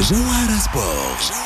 جوهرة سبورت.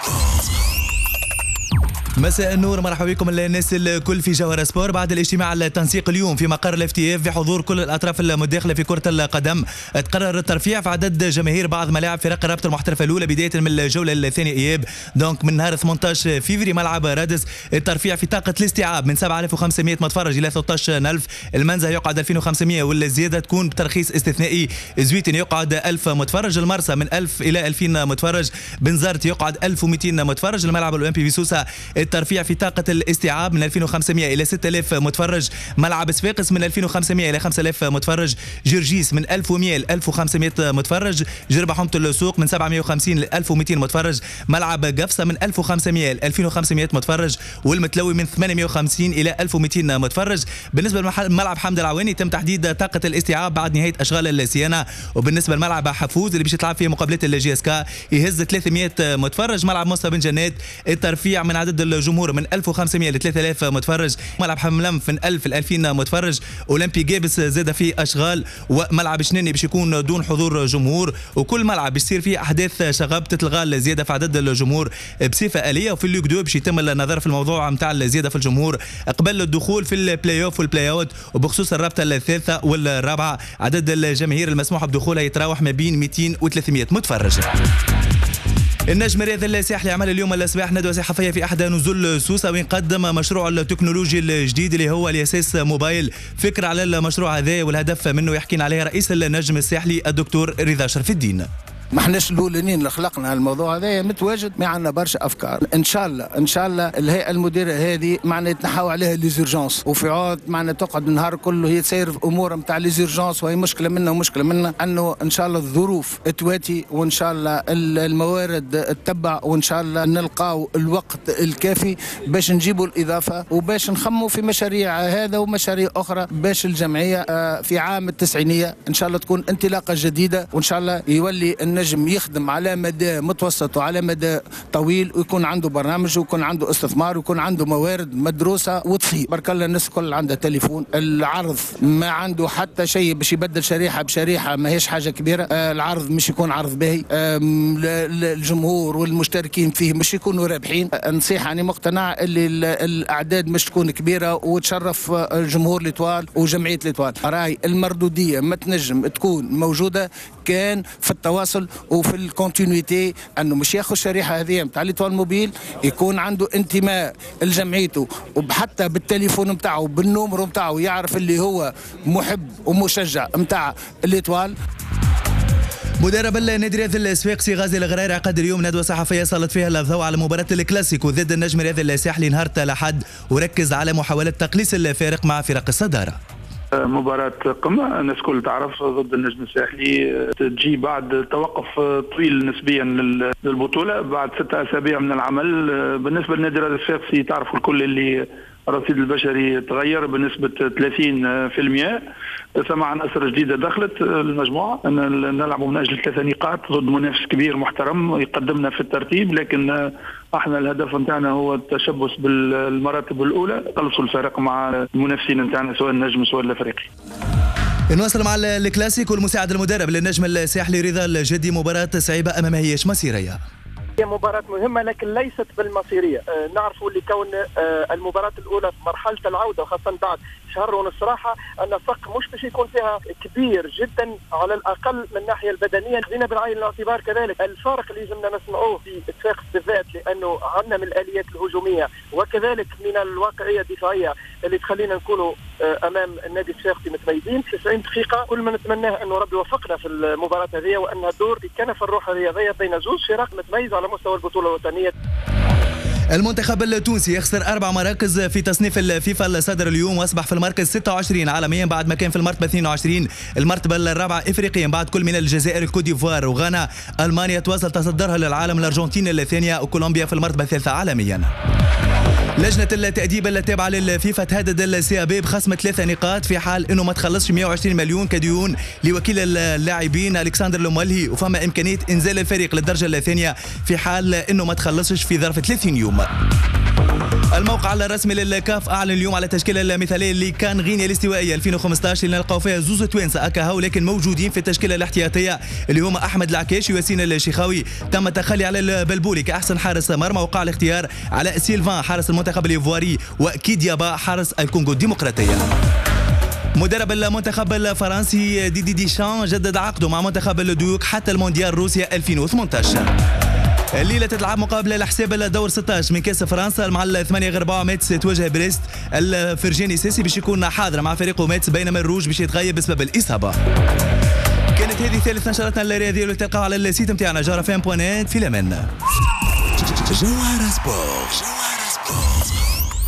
مساء النور، مرحبا بكم الناس الكل في جوهرة سبور. بعد الاجتماع التنسيق اليوم في مقر الاف تي اف بحضور كل الاطراف المتداخله في كره القدم، تقرر الترفيع في عدد جماهير بعض ملاعب فرق الرابطه المحترفه الاولى بدايه من الجوله الثانيه اياب. دونك من نهار 18 فيفري ملعب رادس الترفيع في طاقه الاستيعاب من 7500 متفرج الى 13000. المنزه يقعد 2500 والزياده تكون بترخيص استثنائي. زويتن يقعد 1000 متفرج، المرسى من 1000 الى 2000 متفرج، بنزرت يقعد 1200 متفرج. الملعب الاولمبي في سوسه الترفيع في طاقة الاستيعاب من 2500 إلى 6000 متفرج. ملعب صفاقس من 2500 إلى 5000 متفرج. جرجيس من 1100 إلى 1500 متفرج. جربة حومة السوق من 750 إلى 1200 متفرج. ملعب قفصة من 1500 إلى 2500 متفرج. والمتلوي من 850 إلى 1200 متفرج. بالنسبة لملعب حمد العواني تم تحديد طاقة الاستيعاب بعد نهاية أشغال الصيانة. وبالنسبة لملعب حفوز اللي باش تلعب فيه مقابلة الجي اس كا يهز 300 متفرج. ملعب مصطفى بن جنات الترفيع من عدد الجمهور من 1500 ل 3000 متفرج. ملعب حملم من 1000 ل 2000 متفرج. اولمبي جابس زاد فيه اشغال. وملعب شنيني باش يكون دون حضور جمهور. وكل ملعب باش يصير فيه احداث شغب تتلغى الزياده في عدد الجمهور بصفه اليه. وفي الليغ 2 باش يتم النظر في الموضوع نتاع الزياده في الجمهور قبل الدخول في البلاي اوف والبلاي اوت. وبخصوص الرابطه الثالثه والرابعه عدد الجماهير المسموح بدخولها يتراوح ما بين 200 و 300 متفرج. النجم الرياضي الساحلي عمل اليوم الصباح ندوة صحفية في أحد نزول سوسة وين قدم مشروع التكنولوجي الجديد اللي هو الياساس موبايل. فكرة على المشروع هذا والهدف منه يحكينا عليه رئيس النجم الساحلي الدكتور رضا شرف الدين. ما احناش الاولانيين اللي خلقنا الموضوع هذا، متواجد ما عندنا برشا افكار. ان شاء الله الهيئه المديره هذه معنا يتنحاو عليها ليزورجونس، وفي عود معنا تقعد النهار كله هي تسير في امور نتاع ليزورجونس، وهي مشكله منا ومشكله منا انه ان شاء الله الظروف تواتي وان شاء الله الموارد تتبع وان شاء الله نلقاو الوقت الكافي باش نجيبوا الاضافه وباش نخموا في مشاريع هذا ومشاريع اخرى باش الجمعيه في عام التسعينيه ان شاء الله تكون انطلاقه جديده، وان شاء الله يولي نجم يخدم على مدى متوسط وعلى مدى طويل ويكون عنده برنامج ويكون عنده استثمار ويكون عنده موارد مدروسه وتفي. برك الله الناس الكل عندها تليفون. العرض ما عنده حتى شيء باش يبدل شريحه بشريحه، ما هيش حاجه كبيره. العرض مش يكون عرض باهي. الجمهور والمشتركين فيه مش يكونوا رابحين. نصيحه اني مقتنع اللي الاعداد مش تكون كبيره وتشرف جمهور ليطوال وجمعيه ليطوال. راي المردوديه ما تنجم تكون موجوده كان في التواصل وفي الكونتينيتي، انه مش ياخذ الشريحه هذه نتاع ليطوال موبيل يكون عنده انتماء لجمعيته وحتى بالتليفون نتاعو بالنومرو نتاعو يعرف اللي هو محب ومشجع نتاع ليطوال. مدرب النادي الرياضي الصفاقسي غازي الغريري عقد اليوم ندوه صحفيه سلط فيها الضوء على مباراه الكلاسيكو ضد النجم الرياضي الساحلي نهار الاحد، وركز على محاوله تقليص الفارق مع فرق الصداره. مباراة قمة الناس كل تعرف ضد النجم الساحلي تجي بعد توقف طويل نسبيا للبطولة بعد 6 أسابيع من العمل. بالنسبة للنادي الرياضي الصفاقسي تعرفوا الكل اللي الرصيد البشري تغير بنسبة 30%. ثم عناصر جديدة دخلت المجموعة، نلعب من أجل 3 نقاط ضد منافس كبير محترم يقدمنا في الترتيب، لكن احنا الهدف نتاعنا هو التشبث بالمراتب الأولى، قلصوا الفارق مع المنافسين نتاعنا سواء النجم سواء الأفريقي. نواصل مع الكلاسيكو. المساعد المدرب للنجم الساحلي رضا الجدي مباراة صعيبة أمام هياش مصيرية. هي مباراة مهمة لكن ليست بالمصيرية. نعرفوا اللي كون المباراة الأولى في مرحلة العودة وخاصة بعد شهر ونص راحة أن الفرق مش باش يكون فيها كبير جدا على الأقل من الناحية البدنية. خلينا بعين الاعتبار كذلك الفارق اللي لازمنا نسمعوه في صفاقس بالذات، لأنه عندنا من الآليات الهجومية وكذلك من الواقعية الدفاعية اللي تخلينا نكونوا أمام النادي الصفاقسي متميزين. 90 دقيقة كل ما نتمناه أنه ربي يوفقنا في المباراة هذه وأنها دور في كنف الروح الرياضية بين زوج فرق متميزة على مستوى البطولة الوطنية. المنتخب التونسي يخسر 4 مراكز في تصنيف الفيفا الصادر اليوم، واصبح في المركز 26 عالميا بعد ما كان في المرتبه 22. المرتبه الرابعه افريقيا بعد كل من الجزائر الكوت ديفوار وغانا. المانيا تواصل تصدرها للعالم، الارجنتين الثانيه وكولومبيا في المرتبه الثالثه عالميا. لجنة التأديب التابعة للفيفا تهدد السي بي بخصم 3 نقاط في حال انه ما تخلصش 120 مليون كديون لوكيل اللاعبين الكسندر لومولهي، وفما امكانية انزال الفريق للدرجة الثانية في حال انه ما تخلصش في ظرف 30 يوم. الموقع الرسمي للكاف اعلن اليوم على التشكيله المثاليه اللي كان غينيا الاستوائيه 2015 اللي نلقاو فيها زوز توانسه اكاها، ولكن موجودين في التشكيله الاحتياطيه اللي هما احمد العكاشي وياسين الشيخاوي. تم التخلي على البلبولي كاحسن حارس مرمى، وقع الاختيار على سيلفان حارس المنتخب الايفواري وكيديابا حارس الكونغو الديمقراطيه. مدرب المنتخب الفرنسي ديشان جدد عقده مع منتخب الديوك حتى المونديال روسيا 2018. الليلة تتلعب مقابلة لحساب الدور 16 من كأس فرنسا مع 8 ماتس تواجه بريست. الفرجاني سيسي باش يكون حاضر مع فريقه ماتس، بينما الروج باش يتغيب بسبب الإصابة. كانت هذه ثالث نشرتنا الرياضية اللي تلقاها على السيت نتاعنا جوهرة فام.net. في الأمان. جوهرة سبورت.